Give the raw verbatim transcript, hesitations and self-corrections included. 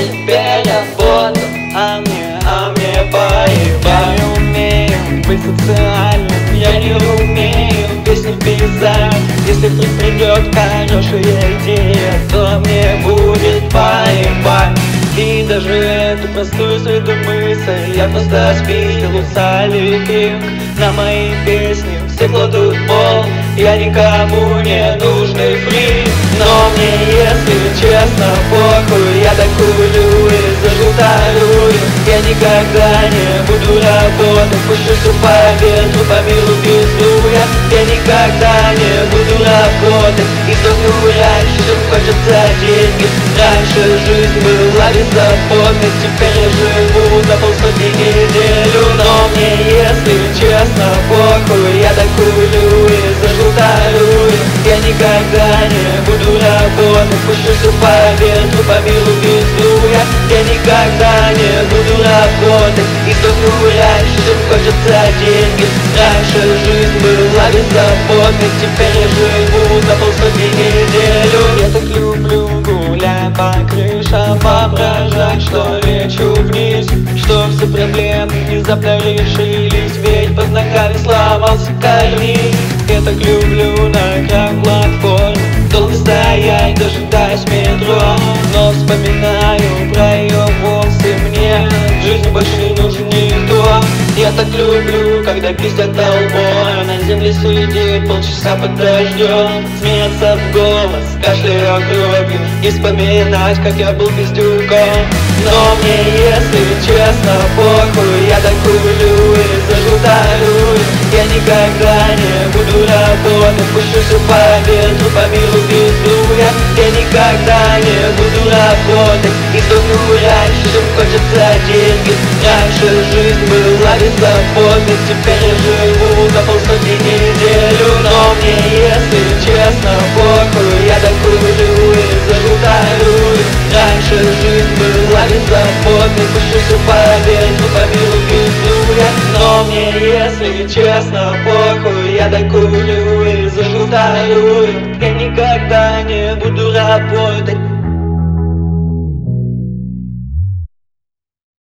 теперь работу, а мне, а мне поебать. Я не умею быть социальным, я не умею песни писать. Если вдруг придет хорошая идея, то мне будет поебать. И даже эту простую среду мысль я просто спиздил у Салли Кинг. На мои песни все кладут пол, я никому не нужный фрик. Но мне, если честно, похуй, я так курю и зажутарую. Я никогда не буду работать, пущусь по ветру, по миру пиздуя. Я никогда не буду работать и сдохну раньше, чем хочется деньги. Раньше жизнь была беззаботной, теперь я живу за полсотни неделю. Но мне, если честно, похуй, я так курю и зажутарую. Я никогда не буду работать, пущусь по ветру, по миру пиздуя. Я никогда не буду работать и сдохну раньше, чем хочется деньги. Раньше жизнь была беззаботной, теперь я живу за полсотни неделю. Я так люблю гулять по крышам, воображать, что лечу вниз, что все проблемы внезапно решились, ведь под ногами сломался карниз. Я так люблю на краю платформ долго стоять, дожидаясь метро, но вспоминаю про ее волосы, мне в жизни больше не нужен никто. Я так люблю, когда пиздят толпой, на земле сидеть полчаса под дождем, смеяться в голос, кашляя кровью и вспоминать, как я был пиздюком. Но мне, если честно, похуй, я так курю и зажутарую. Я никогда не буду работать, пущусь по ветру, по миру пиздуя. Я никогда не буду работать и сдохну раньше, чем хочется деньги. Раньше жизнь была беззаботной, теперь я живу за полсотни неделю. Но мне, если честно, похуй, я так курю и зажутарую. Раньше жизнь была беззаботной, пущусь по ветру, по миру пиздуя. Но мне, если честно, похуй, я так курю и зажутарую. Я никогда не буду работать,